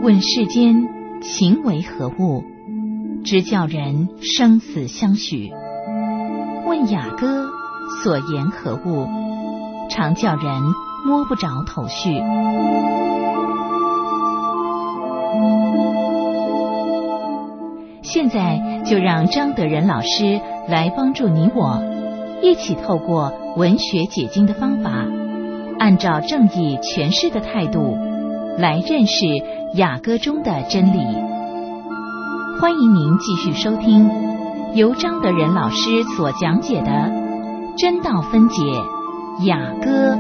问世间情为何物，直教人生死相许。问雅歌所言何物，常叫人摸不着头绪。现在就让张德仁老师来帮助你我，一起透过文学解经的方法，按照正义诠释的态度，来认识雅歌中的真理。欢迎您继续收听由张德仁老师所讲解的《真道分解雅歌》。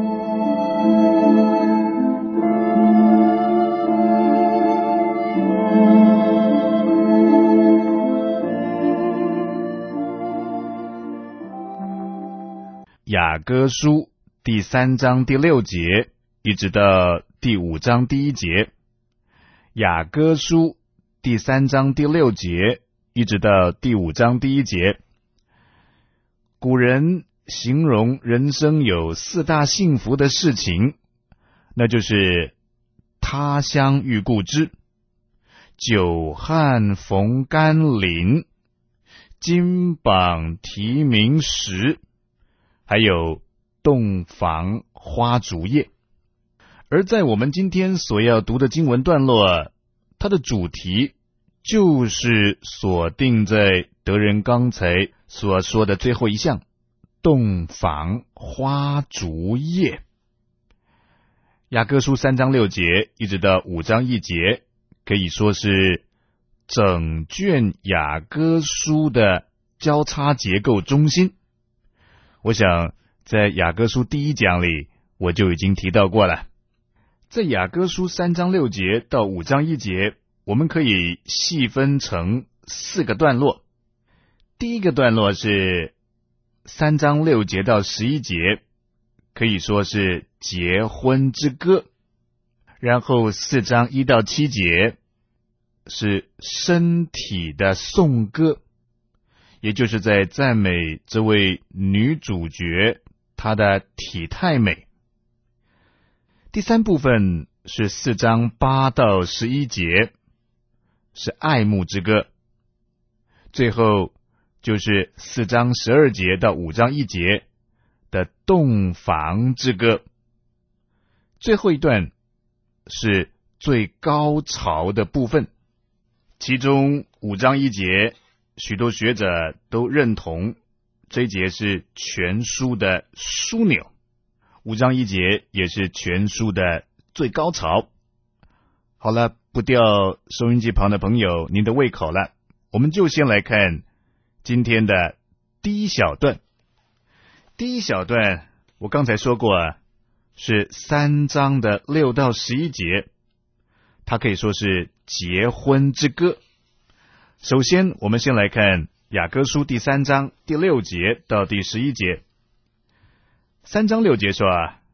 雅歌书第3章第6节一直到第5章第1节。雅歌书第3章第6节一直到第5章第1节。古人形容人生有4大幸福的事情，那就是他乡遇故知、久旱逢甘霖、金榜题名时，还有洞房花烛夜。而在我们今天所要读的经文段落，它的主题就是锁定在德仁刚才所说的最后一项，洞房花烛夜。雅歌书3章6节一直到5章1节，可以说是整卷雅歌书的交叉结构中心。我想在雅歌书第1讲里我就已经提到过了。在雅歌书3章6节到5章1节，我们可以细分成4个段落。第一个段落是3章6节到11节，可以说是结婚之歌。然后4章1到7节是身体的颂歌，也就是在赞美这位女主角她的体态美。第3部分是4章8到11节，是爱慕之歌。最后就是4章12节到5章1节的洞房之歌。最后一段是最高潮的部分，其中5章1节许多学者都认同这一节是全书的枢纽，5章1节也是全书的最高潮。好了，不吊收音机旁的朋友您的胃口了，我们就先来看今天的第一小段。第一小段我刚才说过是3章的6到11节，它可以说是结婚之歌。首先我们先来看雅歌书第3章第6节到第11节。3章6节说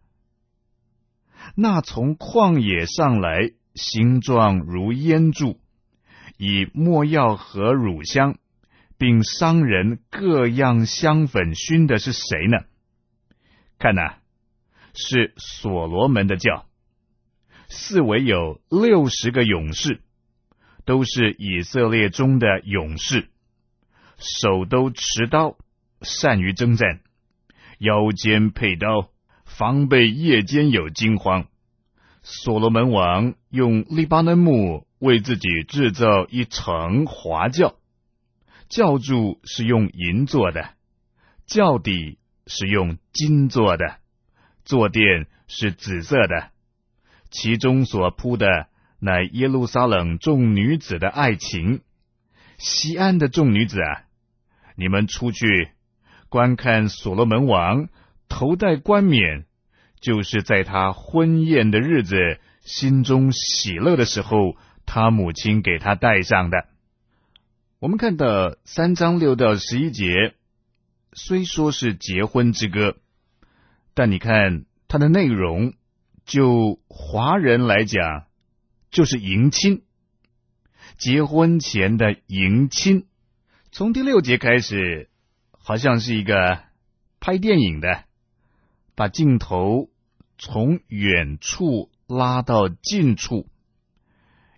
那从旷野上来，形状如烟柱，以没药和乳香，并商人各样香粉熏的是谁呢？看是所罗门的教。四围有60个勇士，都是以色列中的勇士，手都持刀，善于征战，腰间佩刀，防备夜间有惊慌。所罗门王用利巴嫩木为自己制造一乘华轿，轿柱是用银做的，轿底是用金做的，坐垫是紫色的，其中所铺的乃耶路撒冷众女子的爱情。西安的众女子你们出去观看所罗门王头戴冠冕，就是在他婚宴的日子心中喜乐的时候，他母亲给他戴上的。我们看到3章6到11节，虽说是结婚之歌，但你看它的内容，就华人来讲，就是迎亲，结婚前的迎亲。从第6节开始，好像是一个拍电影的，把镜头从远处拉到近处，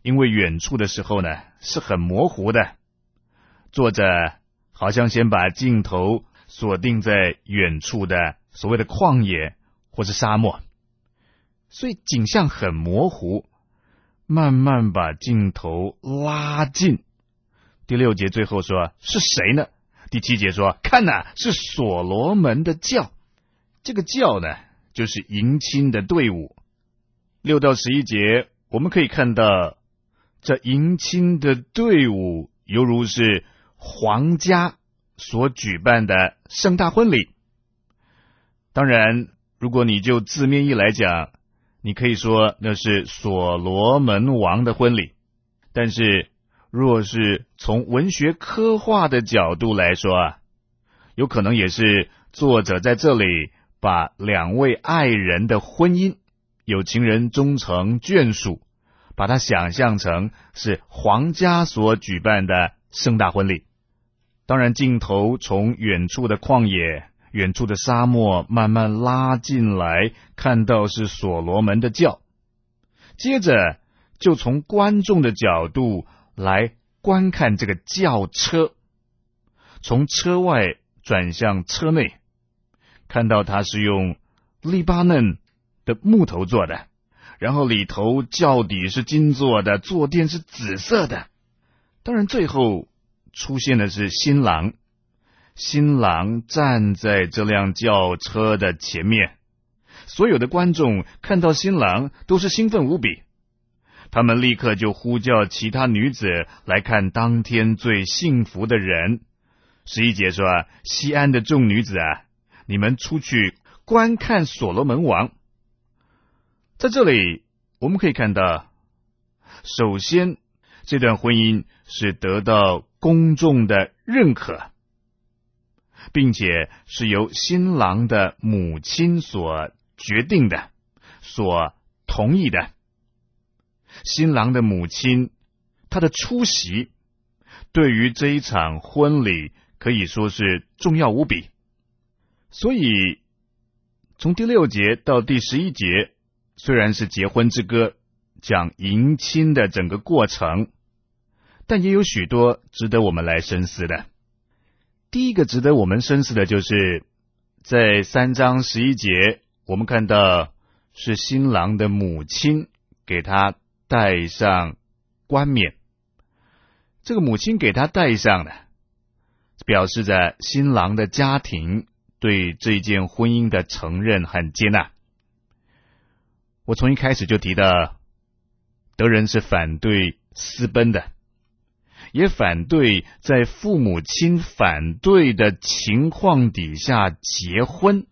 因为远处的时候呢是很模糊的，作者好像先把镜头锁定在远处的所谓的旷野或是沙漠，所以景象很模糊，慢慢把镜头拉近。第6节最后说是谁呢？第7节说看哪，是所罗门的轿。这个轿呢就是迎亲的队伍。6到11节我们可以看到，这迎亲的队伍犹如是皇家所举办的盛大婚礼。当然如果你就字面意来讲，你可以说那是所罗门王的婚礼，但是若是从文学刻画的角度来说啊，有可能也是作者在这里把2位爱人的婚姻，有情人终成眷属，把它想象成是皇家所举办的盛大婚礼。当然镜头从远处的旷野、远处的沙漠慢慢拉进来，看到是所罗门的轿，接着就从观众的角度来观看这个轿车，从车外转向车内，看到它是用黎巴嫩的木头做的，然后里头轿底是金做的，坐垫是紫色的。当然最后出现的是新郎，新郎站在这辆轿车的前面，所有的观众看到新郎都是兴奋无比，他们立刻就呼叫其他女子来看当天最幸福的人。11节说西安的众女子啊，你们出去观看所罗门王。在这里我们可以看到，首先这段婚姻是得到公众的认可，并且是由新郎的母亲所决定的，所同意的。新郎的母亲她的出席对于这一场婚礼可以说是重要无比。所以从第6节到第11节虽然是结婚之歌，讲迎亲的整个过程，但也有许多值得我们来深思的。第一个值得我们深思的就是在3章11节，我们看到是新郎的母亲给他戴上冠冕。这个母亲给他戴上的，表示着新郎的家庭对这件婚姻的承认和接纳。我从一开始就提到，德人是反对私奔的，也反对在父母亲反对的情况底下结婚。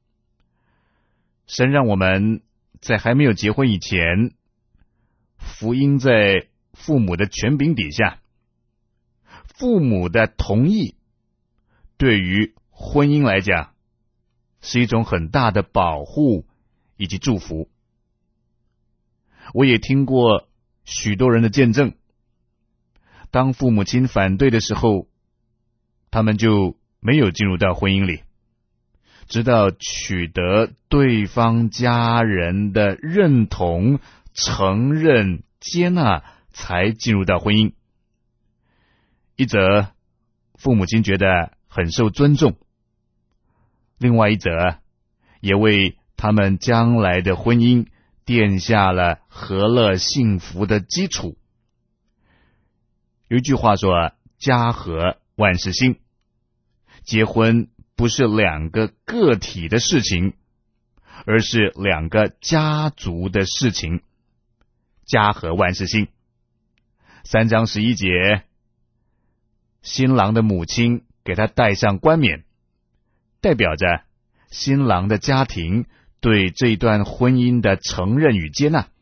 神让我们在还没有结婚以前，福音在父母的权柄底下，父母的同意对于婚姻来讲是一种很大的保护以及祝福。我也听过许多人的见证，当父母亲反对的时候，他们就没有进入到婚姻里，直到取得对方家人的认同、承认、接纳，才进入到婚姻。一则父母亲觉得很受尊重，另外一则也为他们将来的婚姻奠下了和乐幸福的基础。有一句话说，家和万事兴。结婚不是2个个体的事情，而是2个家族的事情。家和万事兴。3章11节，新郎的母亲给他戴上冠冕，代表着新郎的家庭对这段婚姻的承认与接纳。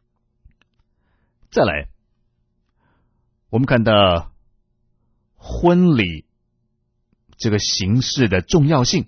再来，我们看到婚礼这个形式的重要性。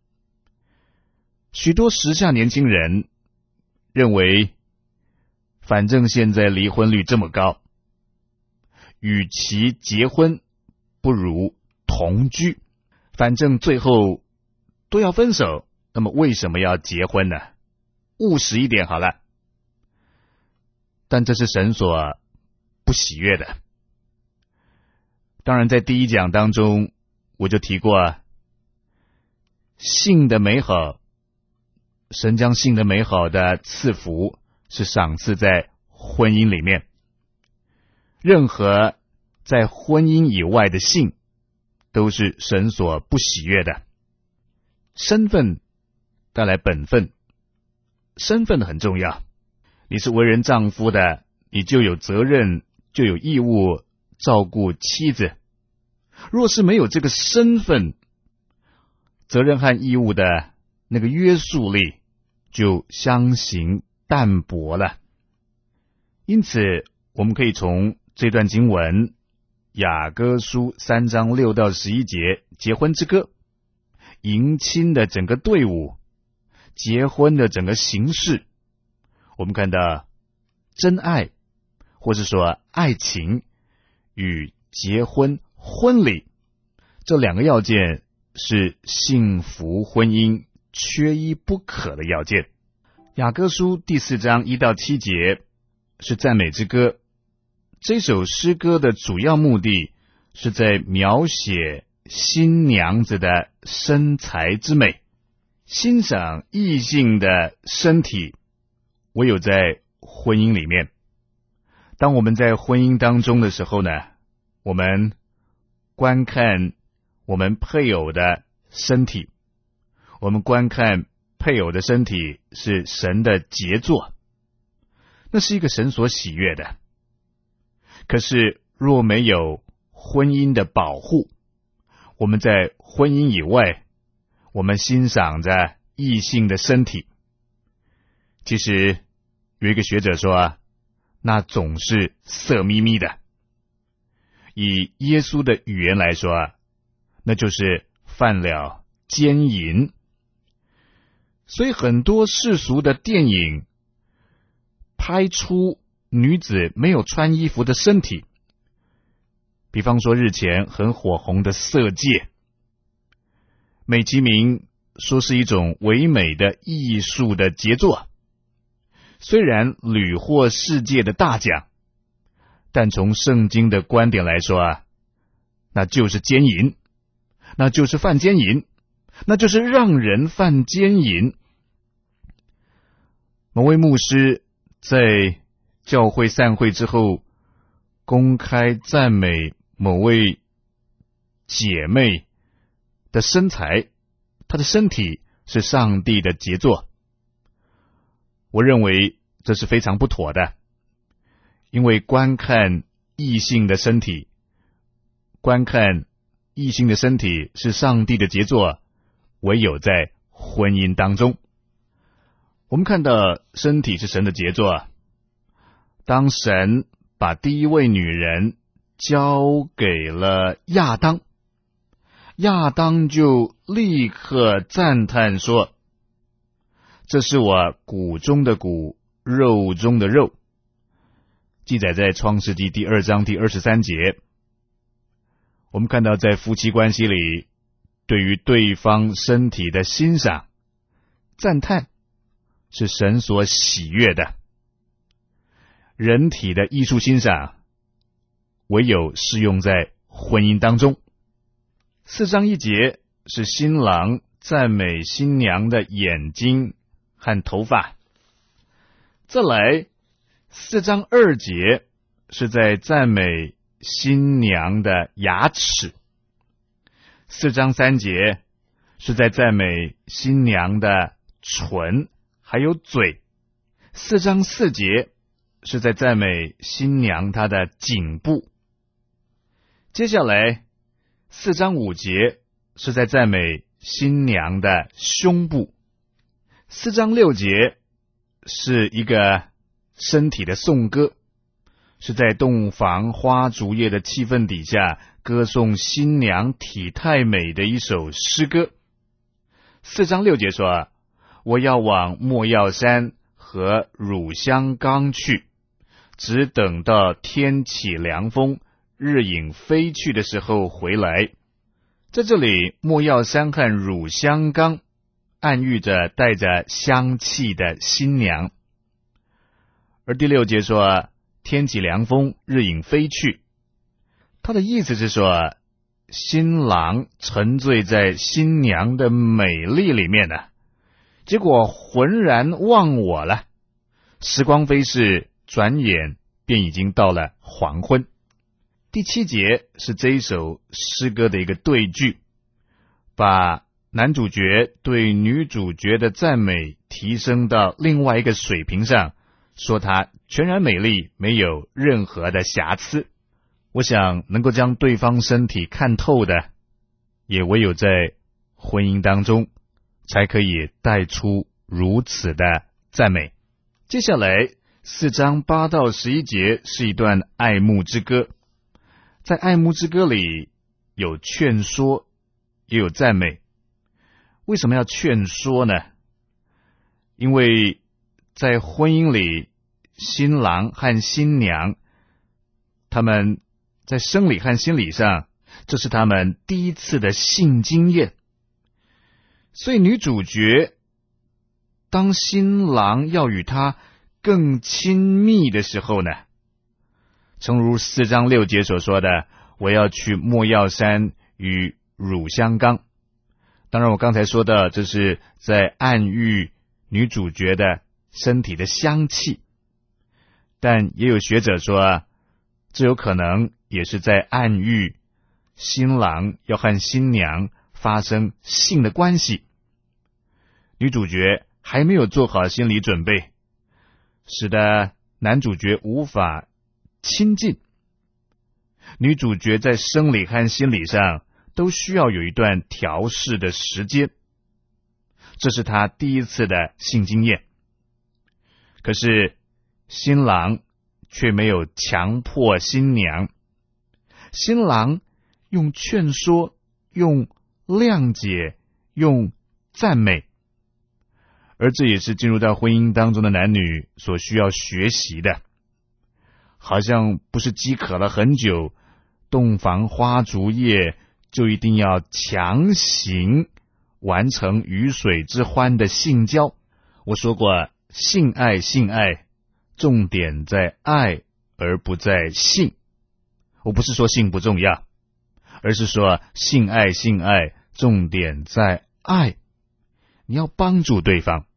许多时下年轻人认为，反正现在离婚率这么高，与其结婚不如同居，反正最后都要分手，那么为什么要结婚呢？务实一点好了。但这是神所不喜悦的。当然在第一讲当中我就提过，性的美好，神将性的美好的赐福是赏赐在婚姻里面，任何在婚姻以外的性都是神所不喜悦的。身份带来本分，身份很重要，你是为人丈夫的，你就有责任，就有义务照顾妻子。若是没有这个身份，责任和义务的那个约束力就相形淡薄了。因此我们可以从这段经文雅歌书3章6到11节结婚之歌，迎亲的整个队伍，结婚的整个形式，我们看到真爱或是说爱情与结婚婚礼这两个要件是幸福婚姻缺一不可的要件。雅歌书第4章1到7节是赞美之歌，这首诗歌的主要目的是在描写新娘子的身材之美，欣赏异性的身体，唯有在婚姻里面。当我们在婚姻当中的时候呢，我们观看我们配偶的身体，我们观看配偶的身体是神的杰作，那是一个神所喜悦的。可是若没有婚姻的保护，我们在婚姻以外，我们欣赏着异性的身体，其实有一个学者说，那总是色眯眯的。以耶稣的语言来说，那就是犯了奸淫。所以很多世俗的电影拍出女子没有穿衣服的身体，比方说日前很火红的《色戒》，美其名说是一种唯美的艺术的杰作，虽然屡获世界的大奖，但从圣经的观点来说那就是奸淫，那就是犯奸淫，那就是让人犯奸淫。某位牧师在教会散会之后公开赞美某位姐妹的身材，她的身体是上帝的杰作。我认为这是非常不妥的，因为观看异性的身体是上帝的杰作，唯有在婚姻当中。我们看到身体是神的杰作，当神把第一位女人交给了亚当，亚当就立刻赞叹说，这是我骨中的骨，肉中的肉，记载在创世纪第2章第23节。我们看到在夫妻关系里，对于对方身体的欣赏赞叹是神所喜悦的。人体的艺术欣赏唯有适用在婚姻当中。4章1节是新郎赞美新娘的眼睛和头发，再来4章2节是在赞美新娘的牙齿，4章3节是在赞美新娘的唇还有嘴，4章4节是在赞美新娘她的颈部。接下来4章5节是在赞美新娘的胸部，4章6节是一个身体的颂歌，是在洞房花烛夜的气氛底下歌颂新娘体态美的一首诗歌。4章6节说，我要往没药山和乳香冈去，只等到天起凉风，日影飞去的时候回来。在这里，没药山和乳香冈暗喻着带着香气的新娘。而第6节说， 天起凉风，日影飞去。他的意思是说，新郎沉醉在新娘的美丽里面呢，结果浑然忘我了。时光飞逝，转眼便已经到了黄昏。第7节是这一首诗歌的一个对句，把男主角对女主角的赞美提升到另外一个水平上，说她全然美丽，没有任何的瑕疵。我想能够将对方身体看透的，也唯有在婚姻当中才可以带出如此的赞美。接下来4章8到11节是一段爱慕之歌，在爱慕之歌里有劝说，也有赞美。为什么要劝说呢？因为在婚姻里，新郎和新娘他们在生理和心理上，这是他们第一次的性经验。所以女主角当新郎要与她更亲密的时候呢，诚如4章6节所说的，我要去没药山与乳香冈。当然我刚才说的，这是在暗喻女主角的身体的香气，但也有学者说，这有可能也是在暗喻新郎要和新娘发生性的关系。女主角还没有做好心理准备，使得男主角无法亲近。女主角在生理和心理上都需要有一段调试的时间，这是她第一次的性经验。可是新郎却没有强迫新娘，新郎用劝说，用谅解，用赞美，而这也是进入到婚姻当中的男女所需要学习的。好像不是饥渴了很久，洞房花烛夜就一定要强行完成鱼水之欢的性交。我说过，性爱重点在爱而不在性。我不是说性不重要，而是说性爱重点在爱。你要帮助对方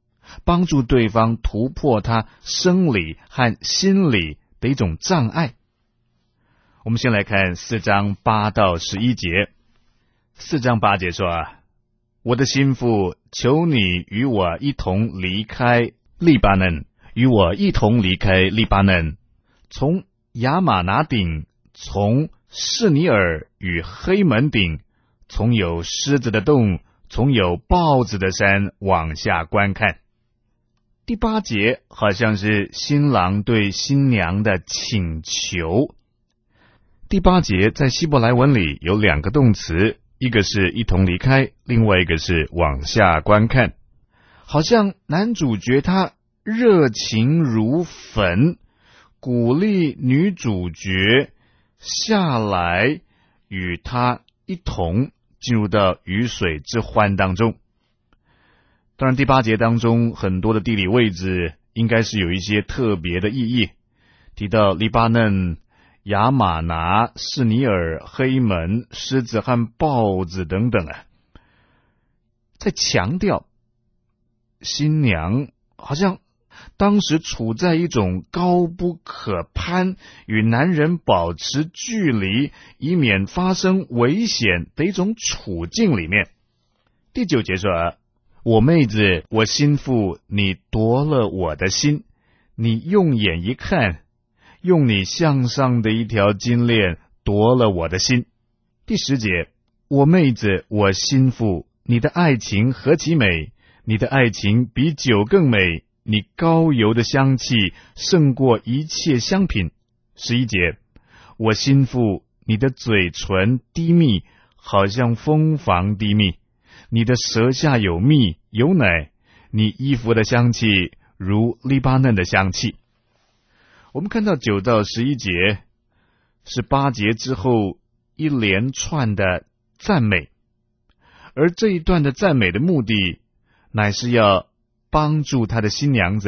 突破他生理和心理的一种障碍。我们先来看4章8到11节。4章8节说，我的心腹，求你与我一同离开利巴嫩，与我一同离开利巴嫩，从亚玛拿顶，从士尼尔与黑门顶，从有狮子的洞，从有豹子的山往下观看。第8节好像是新郎对新娘的请求。第8节在希伯来文里有2个动词，一个是一同离开，另外一个是往下观看。好像男主角他热情如焚，鼓励女主角下来与他一同进入到鱼水之欢当中。当然第8节当中很多的地理位置应该是有一些特别的意义，提到利巴嫩、亚玛拿、士尼尔、黑门、狮子和豹子等等啊，在强调新娘好像当时处在一种高不可攀，与男人保持距离，以免发生危险的一种处境里面。第9节说，我妹子，我心腹，你夺了我的心，你用眼一看，用你项上的一条金链夺了我的心。第10节，我妹子，我心腹，你的爱情何其美，你的爱情比酒更美，你膏油的香气胜过一切香品。11节，我心腹，你的嘴唇滴蜜，好像蜂房滴蜜，你的舌下有蜜有奶，你衣服的香气如利巴嫩的香气。我们看到9到11节是8节之后一连串的赞美，而这一段的赞美的目的乃是要帮助他的新娘子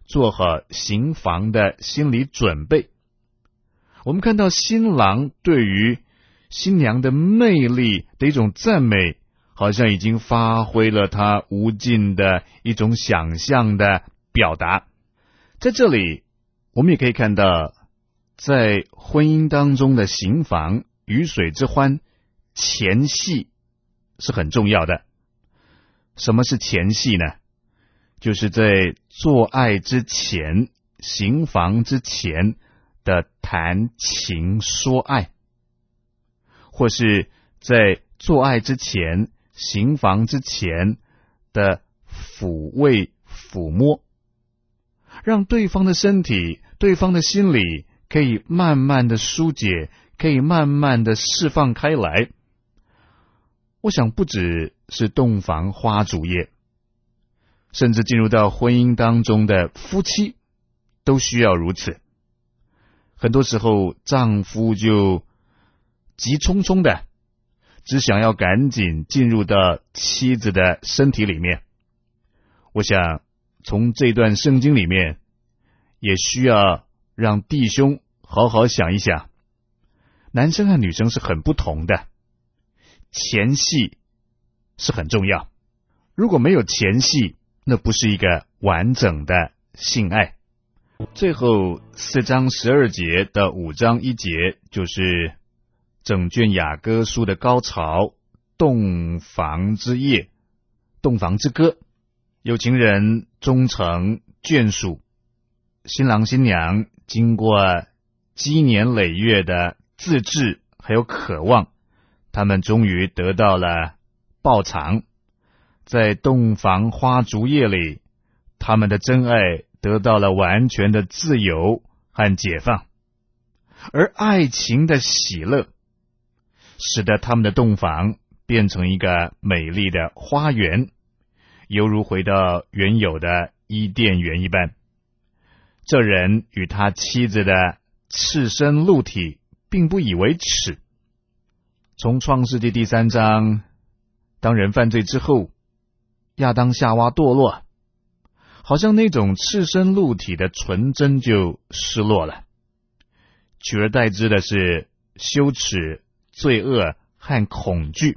做好行房的心理准备。我们看到新郎对于新娘的魅力的一种赞美，好像已经发挥了他无尽的一种想象的表达。在这里我们也可以看到，在婚姻当中的行房鱼水之欢，前戏是很重要的。什么是前戏呢？就是在做爱之前，行房之前的谈情说爱，或是在做爱之前，行房之前的抚慰抚摸，让对方的身体、对方的心理可以慢慢的疏解，可以慢慢的释放开来。我想不只是洞房花烛夜，甚至进入到婚姻当中的夫妻都需要如此。很多时候丈夫就急匆匆的只想要赶紧进入到妻子的身体里面。我想从这段圣经里面也需要让弟兄好好想一想，男生和女生是很不同的，前戏是很重要。如果没有前戏，那不是一个完整的性爱。最后4章12节到5章1节，就是整卷雅歌书的高潮，洞房之夜，洞房之歌。有情人终成眷属，新郎新娘经过积年累月的自制还有渴望，他们终于得到了报偿。在洞房花烛夜里，他们的真爱得到了完全的自由和解放，而爱情的喜乐使得他们的洞房变成一个美丽的花园，犹如回到原有的伊甸园一般。这人与他妻子的赤身露体并不以为耻。从创世纪第3章，当人犯罪之后，亚当夏娃堕落，好像那种赤身露体的纯真就失落了，取而代之的是羞耻、罪恶和恐惧。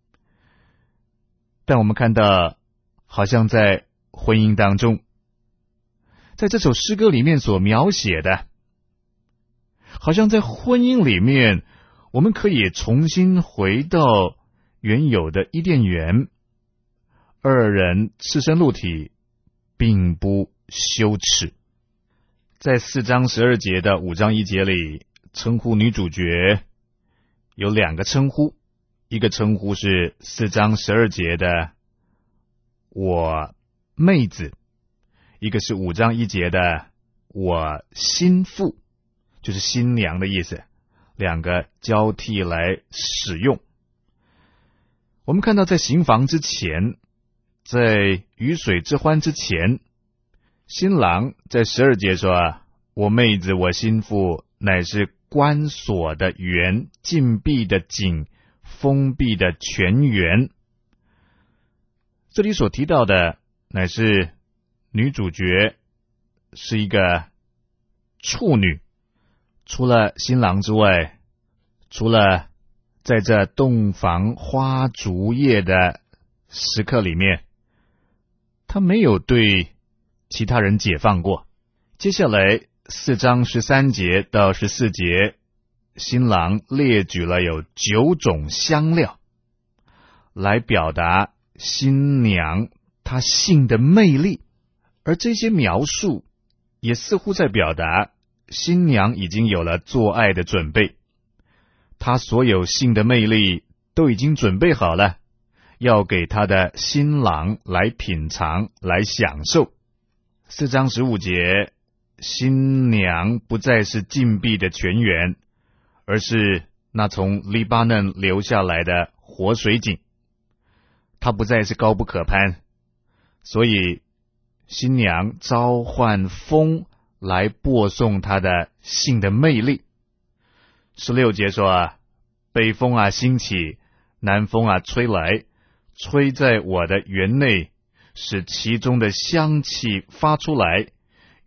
但我们看到，好像在婚姻当中，在这首诗歌里面所描写的，好像在婚姻里面，我们可以重新回到原有的伊甸园，二人赤身露体并不羞耻。在4章12节的5章1节里，称呼女主角有2个称呼，一个称呼是4章12节的我妹子，一个是5章1节的我心腹，就是新娘的意思，两个交替来使用。我们看到在行房之前，在鱼水之欢之前，新郎在12节说，我妹子我心腹乃是关锁的园，禁闭的井，封闭的泉源。这里所提到的乃是女主角是一个处女，除了新郎之外，除了在这洞房花烛夜的时刻里面，她没有对其他人解放过。接下来4章13节到14节，新郎列举了有9种香料，来表达新娘她性的魅力，而这些描述也似乎在表达新娘已经有了做爱的准备，她所有性的魅力都已经准备好了，要给她的新郎来品尝，来享受。4章15节，新娘不再是禁闭的泉源，而是那从黎巴嫩流下来的活水井，它不再是高不可攀，所以新娘召唤风来播送她的性的魅力。16节说，北风啊兴起，南风啊吹来，吹在我的园内，使其中的香气发出来，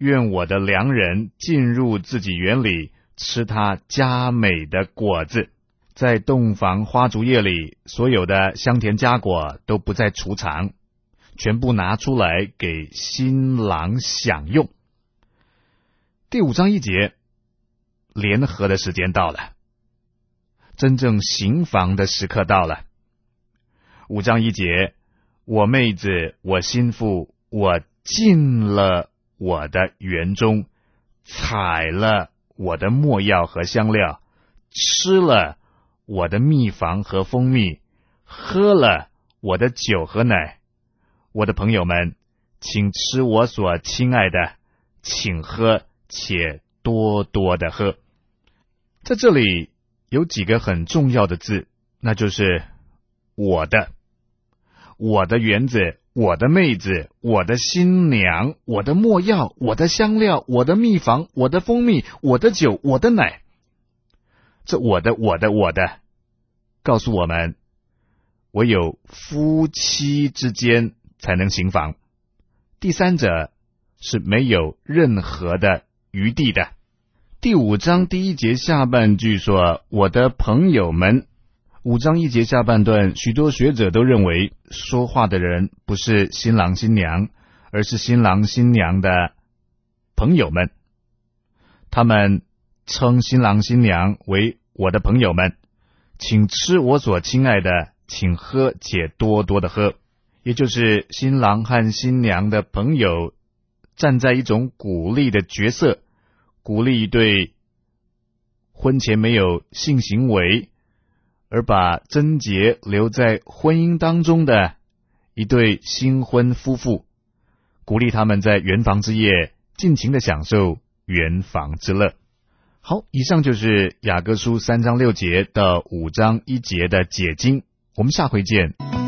愿我的良人进入自己园里，吃他佳美的果子。在洞房花烛夜里，所有的香甜佳果都不再储藏，全部拿出来给新郎享用。第5章1节，联合的时间到了，真正行房的时刻到了。5章1节，我妹子，我心腹，我进了我的园中，采了我的没药和香料，吃了我的蜜房和蜂蜜，喝了我的酒和奶。我的朋友们，请吃我所亲爱的，请喝，且多多的喝。在这里有几个很重要的字，那就是我的园子，我的妹子，我的新娘，我的没药，我的香料，我的蜜房，我的蜂蜜，我的酒，我的奶。这我的告诉我们，唯有夫妻之间才能行房，第三者是没有任何的余地的。第5章第1节下半句说，我的朋友们。5章1节下半段，许多学者都认为说话的人不是新郎新娘，而是新郎新娘的朋友们。他们称新郎新娘为我的朋友们，请吃我所亲爱的，请喝，且多多的喝。也就是新郎和新娘的朋友站在一种鼓励的角色，鼓励一对婚前没有性行为而把贞洁留在婚姻当中的一对新婚夫妇，鼓励他们在圆房之夜尽情的享受圆房之乐。好，以上就是雅歌书3章6节到5章1节的解经，我们下回见。